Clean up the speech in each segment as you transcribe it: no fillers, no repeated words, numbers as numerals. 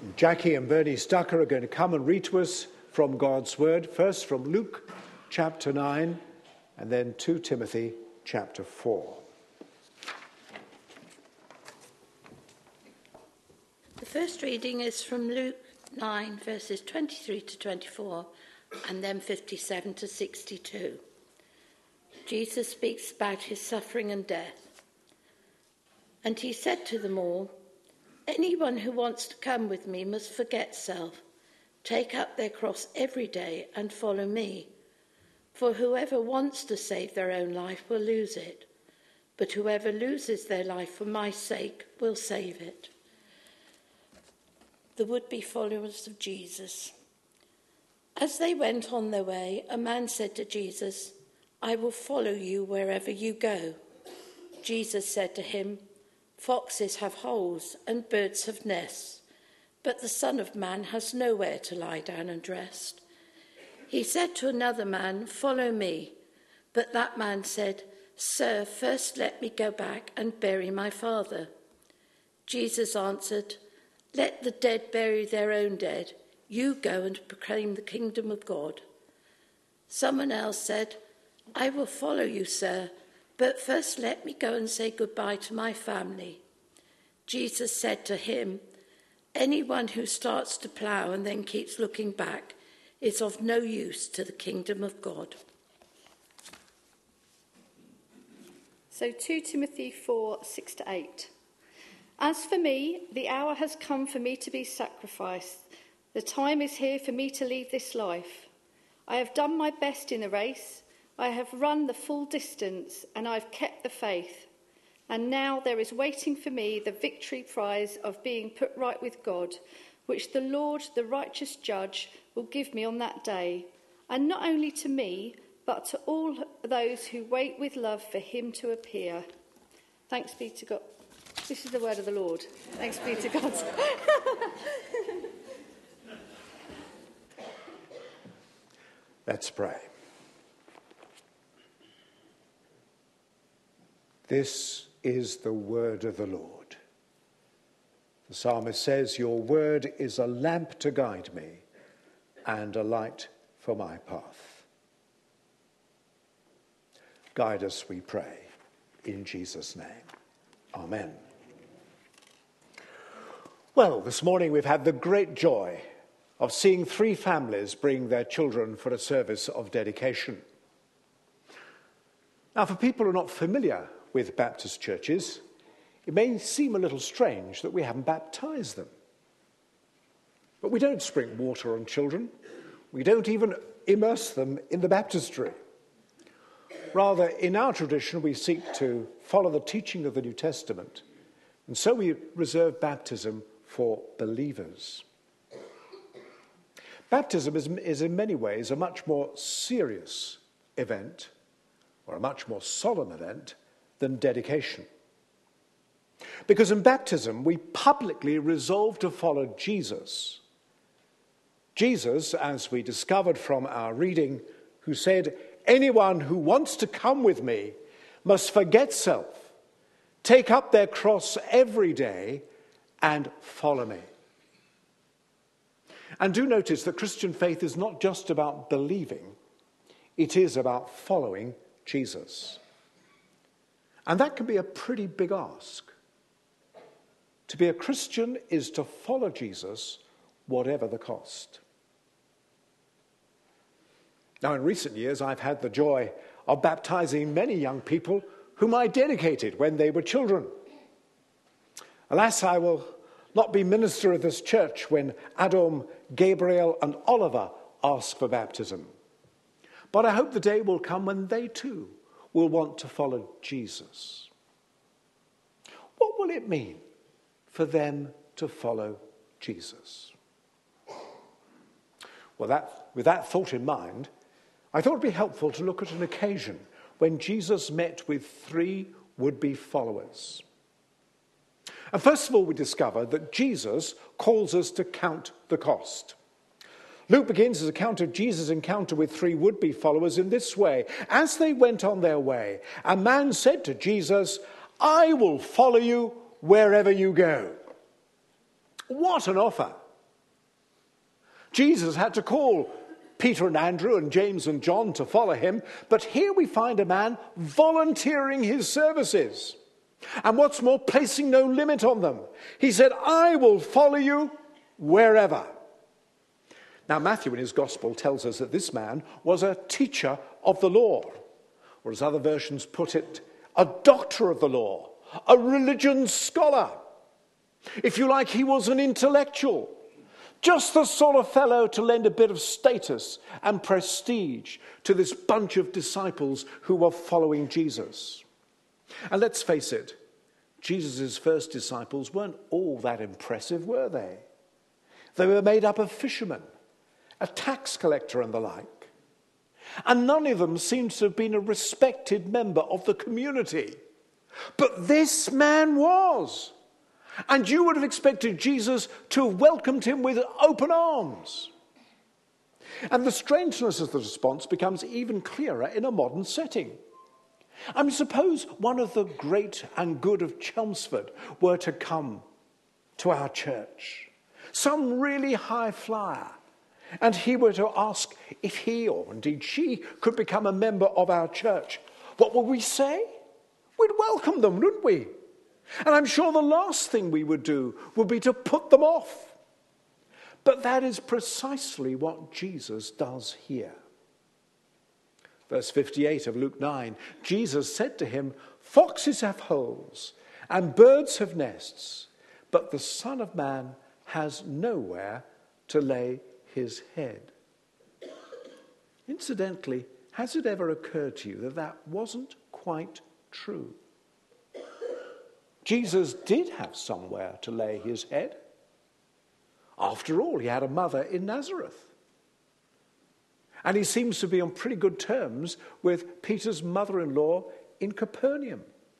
Jackie and Bernie Stucker are going to come and read to us from God's Word, first from Luke chapter 9 and then 2 Timothy chapter 4. The first reading is from Luke 9, verses 23 to 24, and then 57 to 62. Jesus speaks about his suffering and death. And he said to them all, "Anyone who wants to come with me must forget self, take up their cross every day and follow me. For whoever wants to save their own life will lose it, but whoever loses their life for my sake will save it." The would-be followers of Jesus. As they went on their way, a man said to Jesus, "I will follow you wherever you go." Jesus said to him, "Foxes have holes and birds have nests, but the Son of Man has nowhere to lie down and rest." He said to another man, "Follow me." But that man said, "Sir, first let me go back and bury my father." Jesus answered, "Let the dead bury their own dead. You go and proclaim the kingdom of God." Someone else said, "I will follow you, sir, but first let me go and say goodbye to my family." Jesus said to him, "Anyone who starts to plough and then keeps looking back is of no use to the kingdom of God." So 2 Timothy 4, 6 to 8. "As for me, the hour has come for me to be sacrificed. The time is here for me to leave this life. I have done my best in the race. I have run the full distance, and I have kept the faith. And now there is waiting for me the victory prize of being put right with God, which the Lord, the righteous judge, will give me on that day. And not only to me, but to all those who wait with love for him to appear." Thanks be to God. This is the word of the Lord. Thanks be to God. Let's pray. This is the word of the Lord. The psalmist says, "Your word is a lamp to guide me and a light for my path." Guide us, we pray, in Jesus' name. Amen. Well, this morning we've had the great joy of seeing 3 families bring their children for a service of dedication. Now, for people who are not familiar with Baptist churches, it may seem a little strange that we haven't baptized them. But we don't spring water on children. We don't even immerse them in the baptistry. Rather, in our tradition, we seek to follow the teaching of the New Testament, and so we reserve baptism for believers. Baptism is in many ways a much more serious event, or a much more solemn event, than dedication. Because in baptism, we publicly resolve to follow Jesus. Jesus, as we discovered from our reading, who said, "Anyone who wants to come with me must forget self, take up their cross every day, and follow me." And do notice that Christian faith is not just about believing, it is about following Jesus. And that can be a pretty big ask. To be a Christian is to follow Jesus, whatever the cost. Now, in recent years, I've had the joy of baptizing many young people whom I dedicated when they were children. Alas, I will not be minister of this church when Adam, Gabriel, and Oliver ask for baptism. But I hope the day will come when they too will want to follow Jesus. What will it mean for them to follow Jesus? Well, with that thought in mind, I thought it would be helpful to look at an occasion when Jesus met with 3 would-be followers. And first of all, we discover that Jesus calls us to count the cost. Luke begins his account of Jesus' encounter with 3 would-be followers in this way. As they went on their way, a man said to Jesus, "I will follow you wherever you go." What an offer! Jesus had to call Peter and Andrew and James and John to follow him, but here we find a man volunteering his services. And what's more, placing no limit on them. He said, I will follow you wherever. Now, Matthew in his gospel tells us that this man was a teacher of the law, or as other versions put it, a doctor of the law, a religion scholar. If you like, he was an intellectual, just the sort of fellow to lend a bit of status and prestige to this bunch of disciples who were following Jesus. And let's face it, Jesus' first disciples weren't all that impressive, were they? They were made up of fishermen, a tax collector and the like. And none of them seemed to have been a respected member of the community. But this man was. And you would have expected Jesus to have welcomed him with open arms. And the strangeness of the response becomes even clearer in a modern setting. I mean, suppose one of the great and good of Chelmsford were to come to our church, some really high flyer, and he were to ask if he, or indeed she, could become a member of our church. What would we say? We'd welcome them, wouldn't we? And I'm sure the last thing we would do would be to put them off. But that is precisely what Jesus does here. Verse 58 of Luke 9, Jesus said to him, foxes have holes and birds have nests, but the Son of Man has nowhere to lay his head. Incidentally, has it ever occurred to you that that wasn't quite true? Jesus did have somewhere to lay his head. After all, he had a mother in Nazareth. And he seems to be on pretty good terms with Peter's mother-in-law in Capernaum.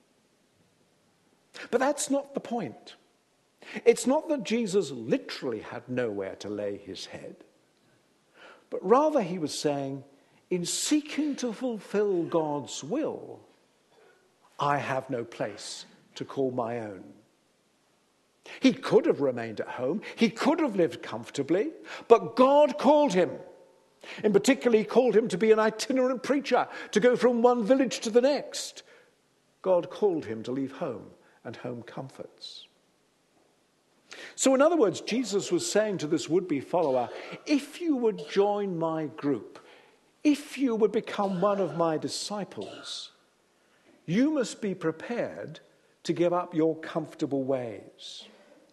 But that's not the point. It's not that Jesus literally had nowhere to lay his head, but rather he was saying, in seeking to fulfill God's will, I have no place to call my own. He could have remained at home. He could have lived comfortably, but God called him. In particular, he called him to be an itinerant preacher, to go from one village to the next. God called him to leave home and home comforts. So in other words, Jesus was saying to this would-be follower, if you would join my group, if you would become one of my disciples, you must be prepared to give up your comfortable ways.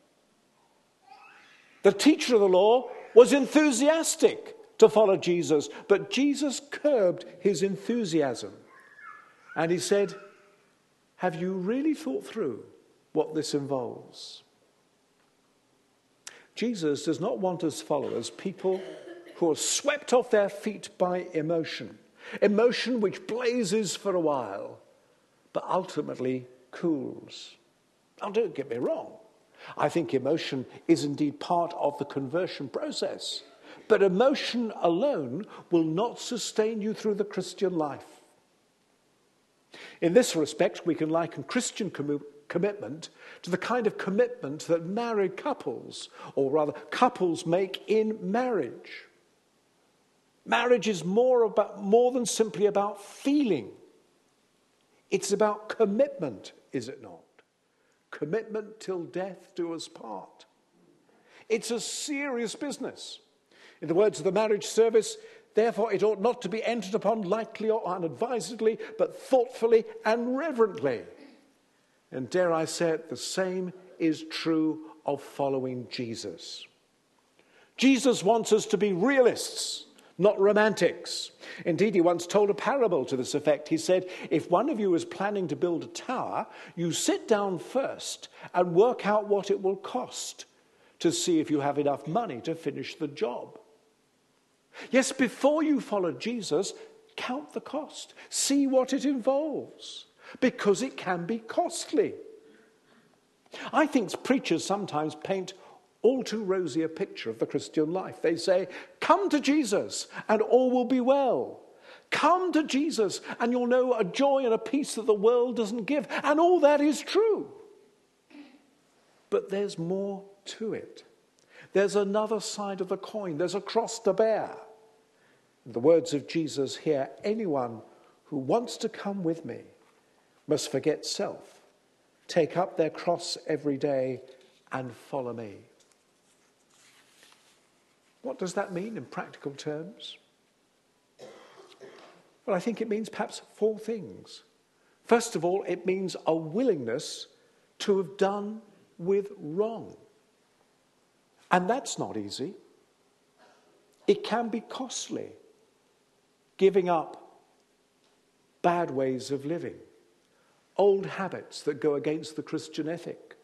The teacher of the law was enthusiastic to follow Jesus, but Jesus curbed his enthusiasm. And he said, have you really thought through what this involves? Jesus does not want his followers people who are swept off their feet by emotion which blazes for a while, but ultimately cools. Now, don't get me wrong. I think emotion is indeed part of the conversion process. But emotion alone will not sustain you through the Christian life. In this respect, we can liken Christian commitment to the kind of commitment that married couples, or rather couples, make in marriage. Marriage is more than simply about feeling. It's about commitment, is it not? Commitment till death do us part. It's a serious business. In the words of the marriage service, therefore it ought not to be entered upon lightly or unadvisedly, but thoughtfully and reverently. And dare I say it, the same is true of following Jesus. Jesus wants us to be realists, not romantics. Indeed, he once told a parable to this effect. He said, if one of you is planning to build a tower, you sit down first and work out what it will cost to see if you have enough money to finish the job. Yes, before you follow Jesus, count the cost. See what it involves, because it can be costly. I think preachers sometimes paint all too rosy a picture of the Christian life. They say, come to Jesus and all will be well. Come to Jesus and you'll know a joy and a peace that the world doesn't give. And all that is true. But there's more to it. There's another side of the coin. There's a cross to bear. In the words of Jesus here, anyone who wants to come with me must forget self, take up their cross every day and follow me. What does that mean in practical terms? Well, I think it means perhaps 4 things. First of all, it means a willingness to have done with wrong. And that's not easy. It can be costly, giving up bad ways of living, old habits that go against the Christian ethic.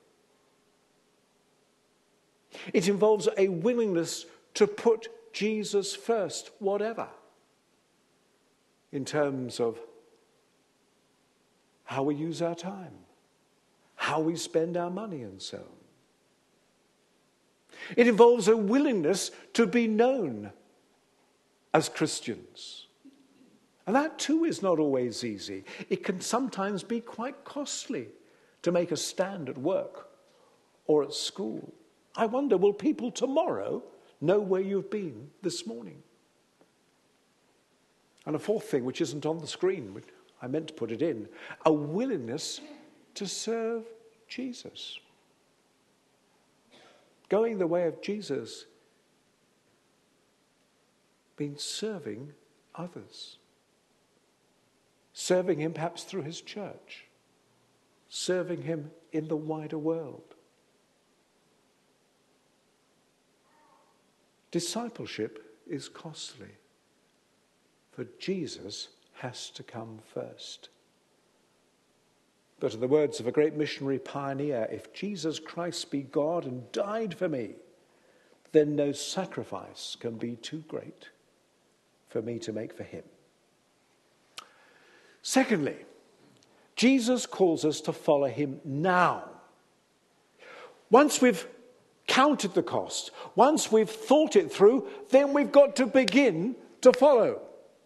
It involves a willingness to put Jesus first, whatever, in terms of how we use our time, how we spend our money, and so on. It involves a willingness to be known as Christians. And that too is not always easy. It can sometimes be quite costly to make a stand at work or at school. I wonder, will people tomorrow know where you've been this morning? And a 4th thing, which isn't on the screen, which I meant to put it in, a willingness to serve Jesus. Going the way of Jesus means serving others. Serving him perhaps through his church. Serving him in the wider world. Discipleship is costly, for Jesus has to come first. But in the words of a great missionary pioneer, if Jesus Christ be God and died for me, then no sacrifice can be too great for me to make for him. Secondly, Jesus calls us to follow him now. Once we've counted the cost, once we've thought it through, then we've got to begin to follow.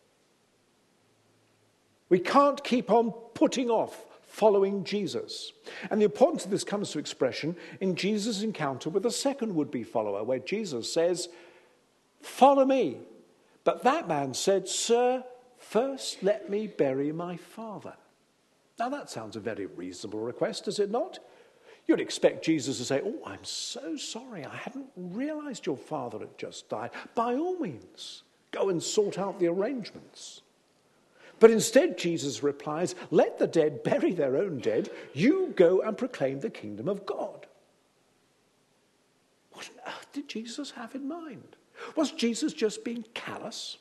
We can't keep on putting off following Jesus. And the importance of this comes to expression in Jesus' encounter with a second would-be follower, where Jesus says, "Follow me." But that man said, "Sir, first let me bury my father." Now that sounds a very reasonable request, does it not? You'd expect Jesus to say, "Oh, I'm so sorry, I hadn't realized your father had just died. By all means, go and sort out the arrangements." But instead, Jesus replies, "Let the dead bury their own dead. You go and proclaim the kingdom of God." What on earth did Jesus have in mind? Was Jesus just being callous?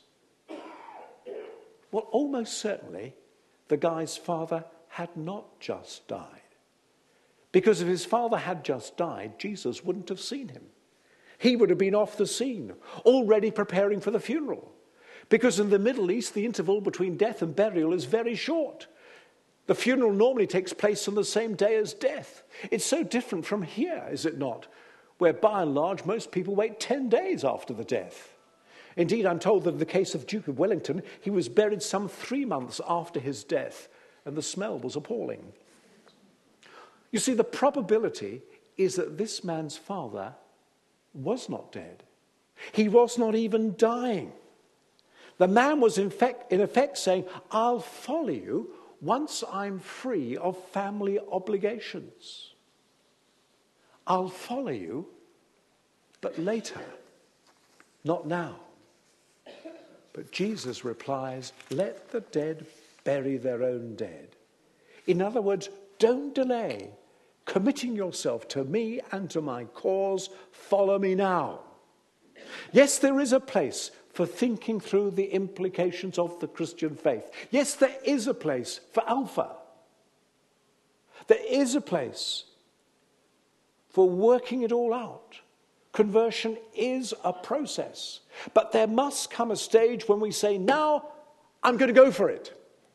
Well, almost certainly, the guy's father had not just died. Because if his father had just died, Jesus wouldn't have seen him. He would have been off the scene, already preparing for the funeral. Because in the Middle East, the interval between death and burial is very short. The funeral normally takes place on the same day as death. It's so different from here, is it not? Where by and large, most people wait 10 days after the death. Indeed, I'm told that in the case of Duke of Wellington, he was buried some 3 months after his death, and the smell was appalling. You see, the probability is that this man's father was not dead. He was not even dying. The man was in effect saying, "I'll follow you once I'm free of family obligations. I'll follow you, but later, not now." But Jesus replies, "Let the dead bury their own dead." In other words, don't delay committing yourself to me and to my cause. Follow me now. Yes, there is a place for thinking through the implications of the Christian faith. Yes, there is a place for Alpha. There is a place for working it all out. Conversion is a process. But there must come a stage when we say, "Now, I'm going to go for it."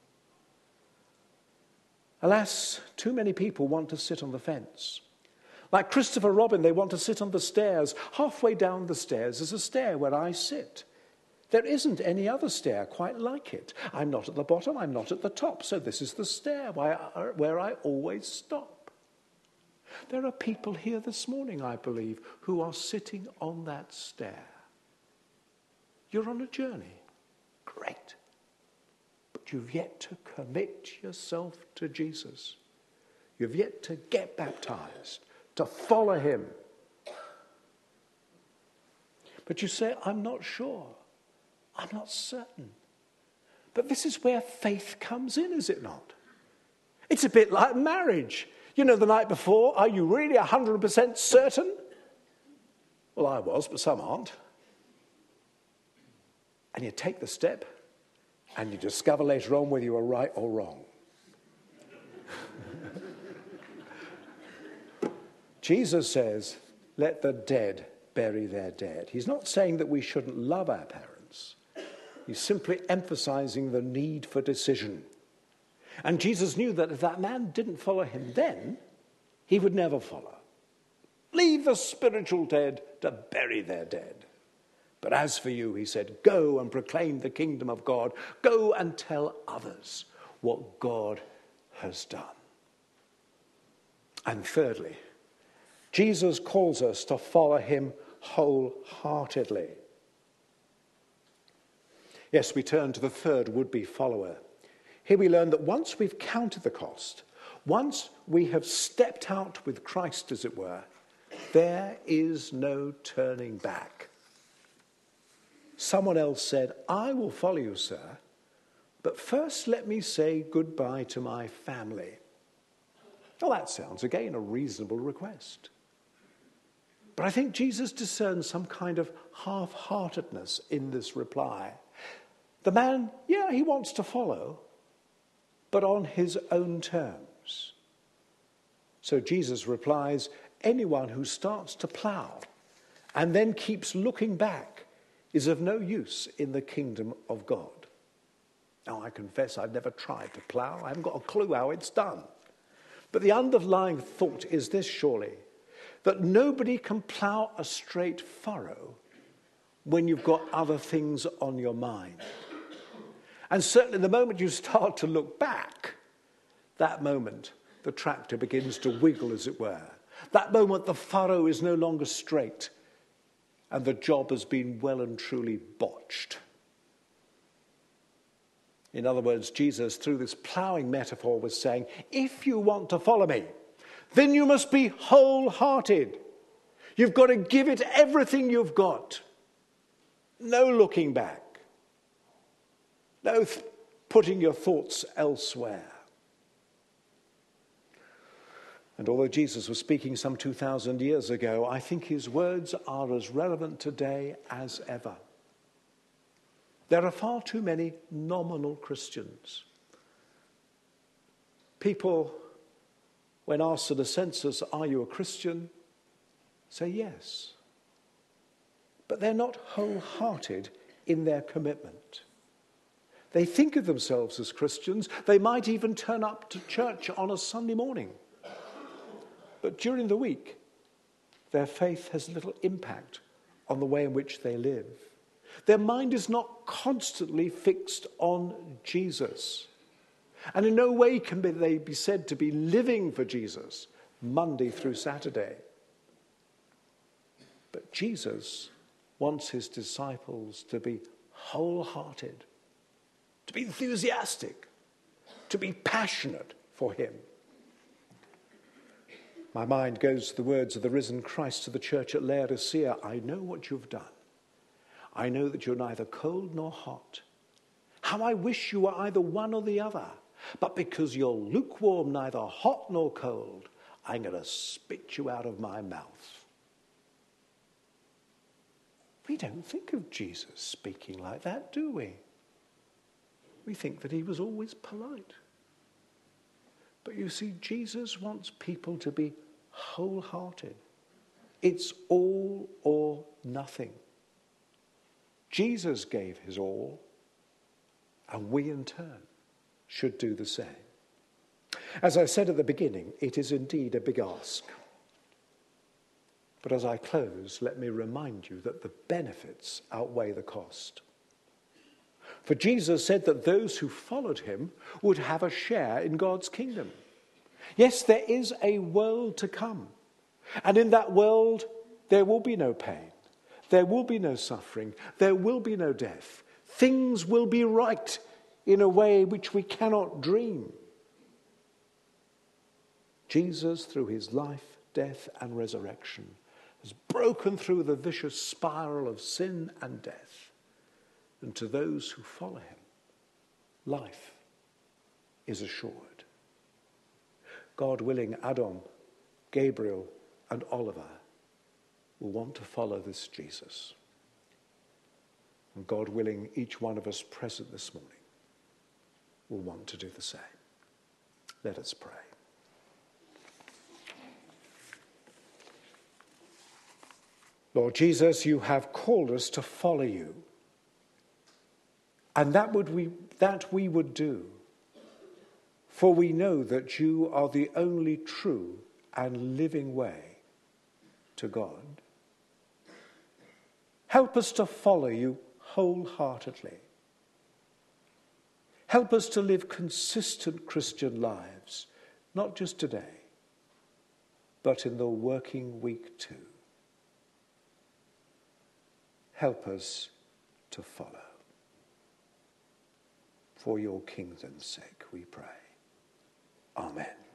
Alas, too many people want to sit on the fence. Like Christopher Robin, they want to sit on the stairs. Halfway down the stairs is a stair where I sit. There isn't any other stair quite like it. I'm not at the bottom, I'm not at the top, so this is the stair where I always stop. There are people here this morning, I believe, who are sitting on that stair. You're on a journey. Great. But you've yet to commit yourself to Jesus. You've yet to get baptized, to follow him. But you say, I'm not sure. I'm not certain. But this is where faith comes in, is it not? It's a bit like marriage. You know, the night before, are you really 100% certain? Well, I was, but some aren't. And you take the step, and you discover later on whether you were right or wrong. Jesus says, let the dead bury their dead. He's not saying that we shouldn't love our parents. He's simply emphasizing the need for decision. And Jesus knew that if that man didn't follow him then, he would never follow. Leave the spiritual dead to bury their dead. But as for you, he said, go and proclaim the kingdom of God. Go and tell others what God has done. And thirdly, Jesus calls us to follow him wholeheartedly. Yes, we turn to the third would-be follower. Here we learn that once we've counted the cost, once we have stepped out with Christ, as it were, there is no turning back. Someone else said, I will follow you, sir, but first let me say goodbye to my family. Well, that sounds, again, a reasonable request. But I think Jesus discerns some kind of half-heartedness in this reply. The man, yeah, he wants to follow, but on his own terms. So Jesus replies, anyone who starts to plough and then keeps looking back is of no use in the kingdom of God. Now, I confess I've never tried to plough. I haven't got a clue how it's done. But the underlying thought is this, surely, that nobody can plough a straight furrow when you've got other things on your mind. And certainly the moment you start to look back, that moment the tractor begins to wiggle, as it were. That moment the furrow is no longer straight and the job has been well and truly botched. In other words, Jesus, through this ploughing metaphor, was saying, if you want to follow me, then you must be wholehearted. You've got to give it everything you've got. No looking back. No putting your thoughts elsewhere. And although Jesus was speaking some 2,000 years ago, I think his words are as relevant today as ever. There are far too many nominal Christians. People, when asked at a census, are you a Christian? Say yes. But they're not wholehearted in their commitment. They think of themselves as Christians. They might even turn up to church on a Sunday morning. But during the week, their faith has little impact on the way in which they live. Their mind is not constantly fixed on Jesus. And in no way can they be said to be living for Jesus Monday through Saturday. But Jesus wants his disciples to be wholehearted, to be enthusiastic, to be passionate for him. My mind goes to the words of the risen Christ to the church at Laodicea. I know what you've done. I know that you're neither cold nor hot. How I wish you were either one or the other. But because you're lukewarm, neither hot nor cold, I'm going to spit you out of my mouth. We don't think of Jesus speaking like that, do we? We think that he was always polite. But you see, Jesus wants people to be wholehearted. It's all or nothing. Jesus gave his all, and we in turn should do the same. As I said at the beginning, it is indeed a big ask. But as I close, let me remind you that the benefits outweigh the cost. For Jesus said that those who followed him would have a share in God's kingdom. Yes, there is a world to come. And in that world, there will be no pain. There will be no suffering. There will be no death. Things will be right in a way which we cannot dream. Jesus, through his life, death, and resurrection, has broken through the vicious spiral of sin and death. And to those who follow him, life is assured. God willing, Adam, Gabriel, and Oliver will want to follow this Jesus. And God willing, each one of us present this morning will want to do the same. Let us pray. Lord Jesus, you have called us to follow you. And that we would do. For we know that you are the only true and living way to God. Help us to follow you wholeheartedly. Help us to live consistent Christian lives, not just today, but in the working week too. Help us to follow. For your kingdom's sake, we pray. Amen.